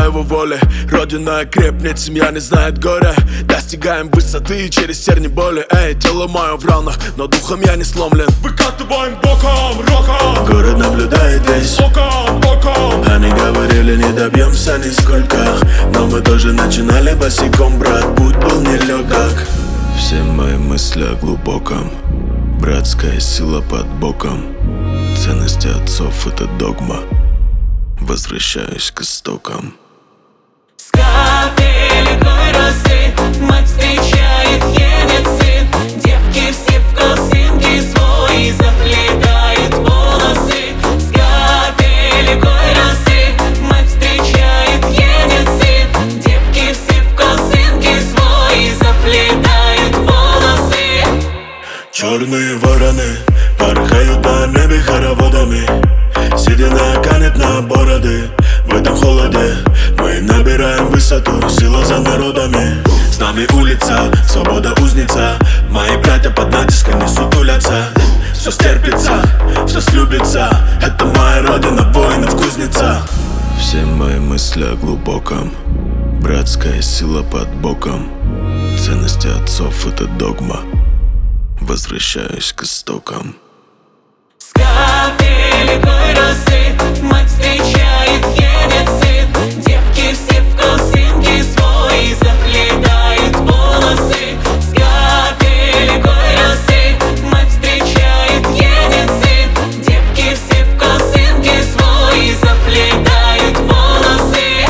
его воли. Родина крепнет, семья не знает горя. Достигаем высоты через терни боли. Эй, тело мое в ранах, но духом я не сломлен. Выкатываем боком, роком. Город наблюдает весь. Боком, боком. Они говорили, не добьемся нисколько, но мы тоже начинали босиком, брат, путь был нелегок. Все мои мысли о глубоком, братская сила под боком. Ценности отцов — это догма. Возвращаюсь к истокам. С капелькой росы мать встречает, едет сын. Девки все в косынки свои заплетают волосы. С капелькой росы мать встречает, едет сын. Девки все в косынки свои заплетают волосы. Черные вороны порхают на небе хороводами. Седина канет на бороды. В этом холоде мы набираем высоту. Сила за народами. С нами улица, свобода узница. Мои братья под натиском не сутулятся. Все стерпится, все слюбится. Это моя родина, воинов кузница. Все мои мысли о глубоком, братская сила под боком. Ценности отцов — это догма. Возвращаюсь к истокам. С капелькой росы мать встречает, едет сын. Девки все в косынки свои заплетают волосы. С капелькой росы мать встречает, едет сын. Девки все в косынки свои заплетают волосы.